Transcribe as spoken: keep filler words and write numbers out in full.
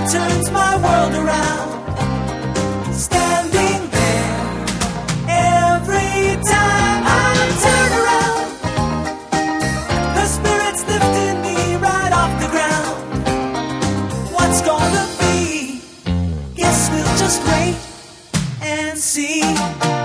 turns my world around. Standing there every time I turn around. Her spirit's lifting me right off the ground. What's gonna be? Guess we'll just wait and see.